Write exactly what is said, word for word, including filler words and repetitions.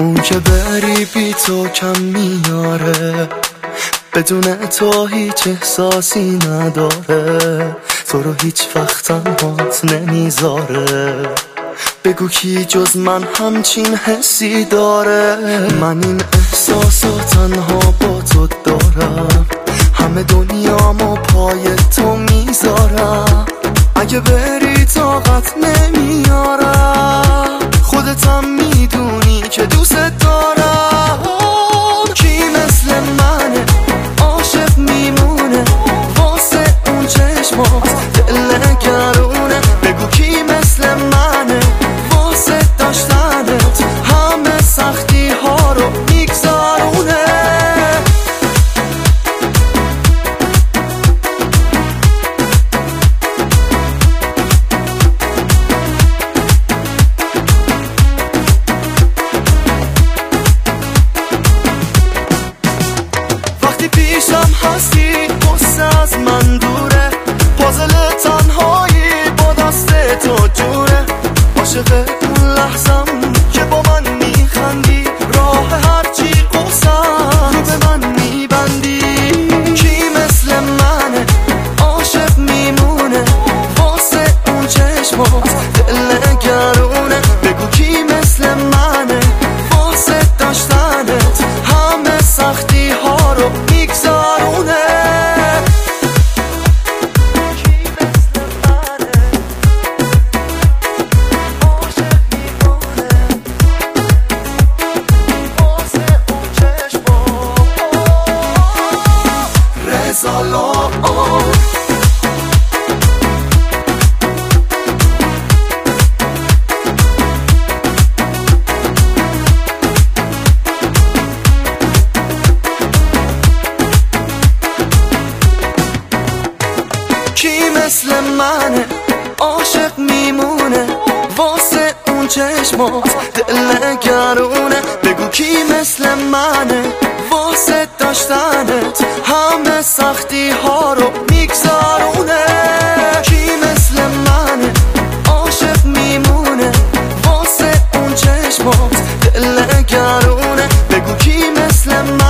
اون که بری بی تو کم میاره، بدون تو هیچ احساسی نداره، تو رو هیچ وقت تنهات نمیذاره. بگو کی جز من همچین حسی داره؟ من این احساس رو تنها با تو دارم، همه دنیامو پای تو میذارم. اگه بری طاقت نمیارم، خودتم میدونی که دوست دارم. کی مثل منه عاشق میمونه واسه اون چشمات دل گرونه؟ بگو کی مثل منه واسه داشتنت همه سختی ها رو میگذرونه. پیشم هستی قصه از من دوره، پازل تنهایی با دست تو جوره. عاشق اون لحظم که با من میخندی، راه هرچی قصم رو به من میبندی. کی مثل منه عاشق میمونه واسه اون چشمات دل گرونه؟ بگو کی مثل منه واسه داشتنت همه سختی ها رو میگذرونه. کی مثل منه عاشق میمونه واسه اون چشمات دل گرونه؟ بگو کی مثل منه واسه داشتنت همه سختی ها رو میگذرونه. کی مثل منه عاشق میمونه واسه اون چشمات دل گرونه؟ بگو کی مثل منه